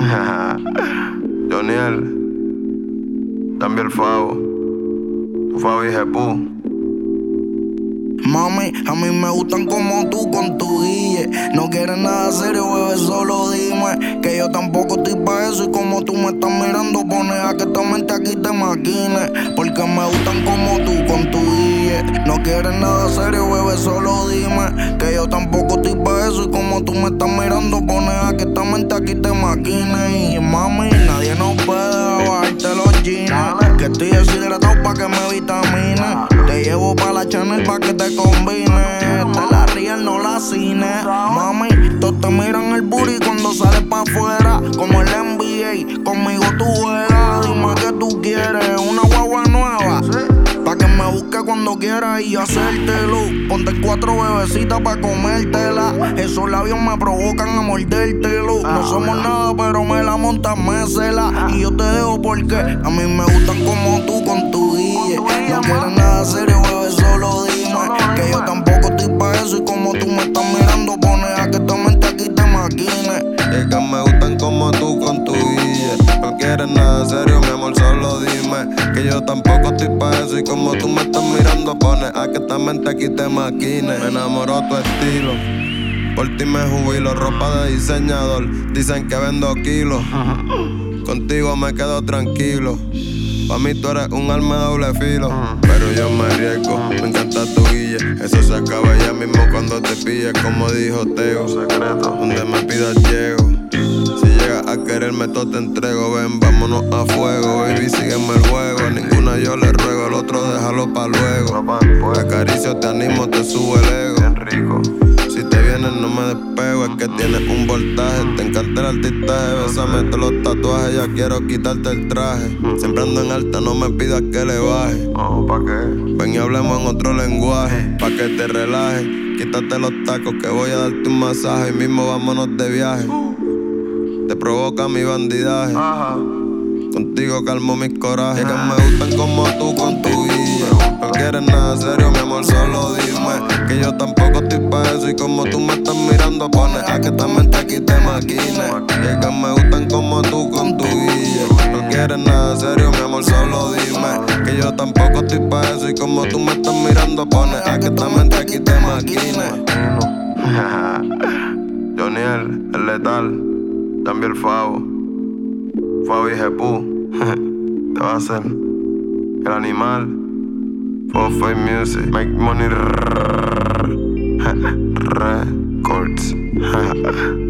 Joniel, también el Favo, tu Favo y Jepú. Mami, a mí me gustan como tú con tu guille. No quieres nada serio, bebé, solo dime. Que yo tampoco estoy pa' eso. Y como tú me estás mirando, pone a que esta mente aquí te maquine. Porque me gustan como tú con tu guille. No quieres nada serio, bebé, solo dime. Que yo tampoco estoy pa' eso. Y como tú me estás mirando, pone a que esta mente aquí te maquine. Y mami, nadie nos puede bajarte los jeans. Que estoy deshidratado pa' que me vitamine. Te llevo pa' la Chanel pa' que te combine. Te la real, no la cine. Mami, todos te miran el booty cuando sales pa' afuera. Como el NBA, conmigo tú juegas. Dime que tú quieres, una guagua nueva. Pa' que me busque cuando quieras y yo hacértelo. Ponte 4 bebecitas pa' comértela. Esos labios me provocan a mordértelo. No somos nada, pero me la montas, me cela. Y yo te dejo porque a mí me gustan como tú con tu guille. No quieres nada serio, bebé, solo dime. Que yo tampoco estoy pa' eso. Y como tú me estás mirando, pone a que esta mente aquí te maquine. Y es que me gustan como tú con tu guille. No quieres nada serio, mi amor, solo dime. Que yo tampoco estoy pa' eso. Y como tú me estás mirando, pone a que esta mente aquí te maquine. Me enamoró tu estilo, por ti me jubilo. Ropa de diseñador, dicen que vendo kilos. Contigo me quedo tranquilo. Pa' mí tú eres un arma de doble filo. Pero yo me arriesgo, me encanta tu guille. Eso se acaba ya mismo cuando te pilles. Como dijo Teo, secreto, donde me pidas llego. Si llegas a quererme todo te entrego. Ven, vámonos a fuego, baby, sígueme el juego. A ninguna yo le ruego, el otro déjalo pa' luego. Te acaricio, te animo, te subo el ego. Bien rico. Si te vienes no me despego, es que tienes un voltaje. Te encanta el artistaje, bésame todos los tatuajes. Ya quiero quitarte el traje. Siempre ando en alta, no me pidas que le baje. ¿Pa' qué? Ven y hablemos en otro lenguaje, pa' que te relajes. Quítate los tacos que voy a darte un masaje. Y mismo vámonos de viaje. Te provoca mi bandidaje. Contigo calmo mis corajes. Es que me gustan como tú con tu guille. No quieres nada serio, mi amor, solo dime. Que yo tampoco estoy pa' eso. Y como tú me estás mirando, pone a que esta mente aquí te maquine. Y es que me gustan como tú con tu guille. No quieres nada serio, mi amor, solo dime. Que yo tampoco estoy pa' eso. Y como tú me estás mirando, pone a que esta mente aquí te maquine. Joniel, el letal, también el Favo, Favo y Jepú. Te va a hacer el animal. 45 Music, make money records.